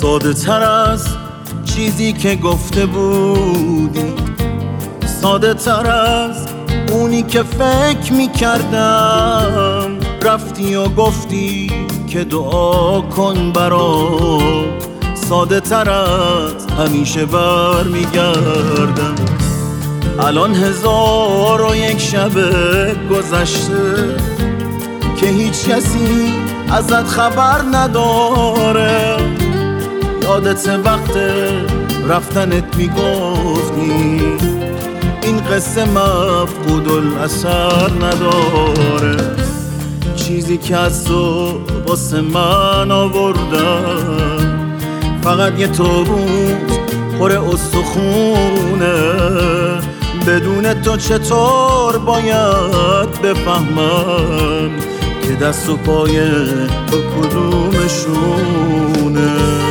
ساده تر از چیزی که گفته بودی، ساده تر از اونی که فکر میکردم. رفتی و گفتی که دعا کن برام، ساده تر از همیشه برمیگردم. الان 1001 شب گذشته که هیچ کسی ازت خبر نداره. یادت وقت رفتنت میگفتی این قصه مفقود الاثر نداره. چیزی که از تو واسه من آوردم فقط یه تابوت پر استخونه. بدون تو چطور باید بفهمم که دست و پای تو کدومشونه؟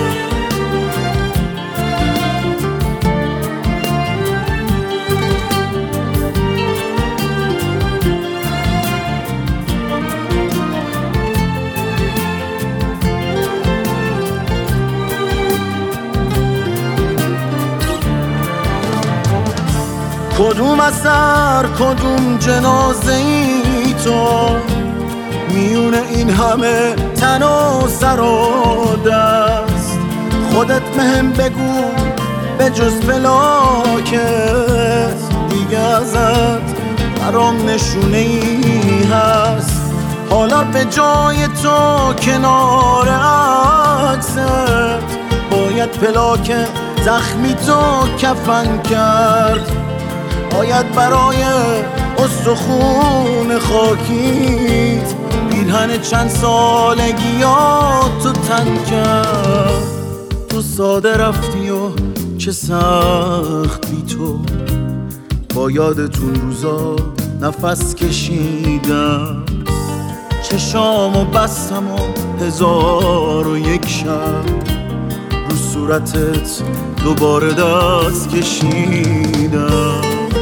کدوم اثر کدوم جنازه ای تو میونه این همه تن و سر و دست؟ خودت مهم بگو به جز فلاکت دیگه ازت برام نشونه ای هست. حالا به جای تو کنار عکست باید پلاک زخمی تو کفن کرد. باید برای استخون خاکیت پیرهن چند سالگیات تو تن کرد. تو ساده رفتی و چه سخت بی تو، با یادتون روزا نفس کشیدم. چشامو بستم و 1001 شب رو صورتت دوباره دست کشیدم.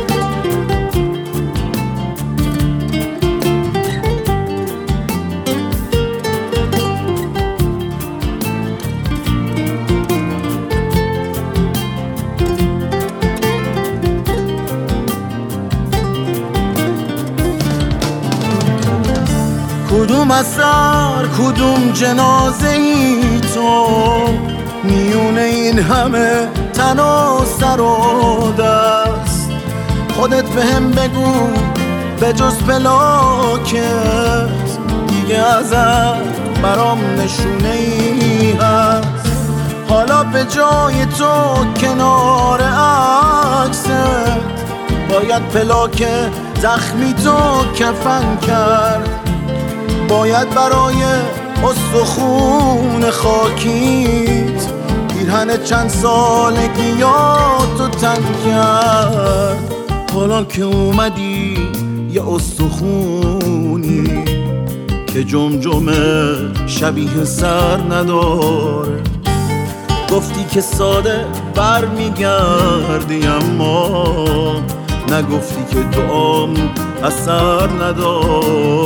کدوم اثر کدوم جنازه ای تو میونه این همه تن و سر و دست؟ خودت بهم بگو به جز پلاکت دیگه ازت برام نشونه ای هست. حالا به جای تو کنار عکست باید پلاک زخمی تو کفن کرد. باید برای استخون خاکیت پیرهن چند سالگیاتو تن کرد. حالا که اومدی یه استخونی که جمجمه شبیه سر نداره. گفتی که ساده بر میگردی اما نگفتی که دعام اثر نداره.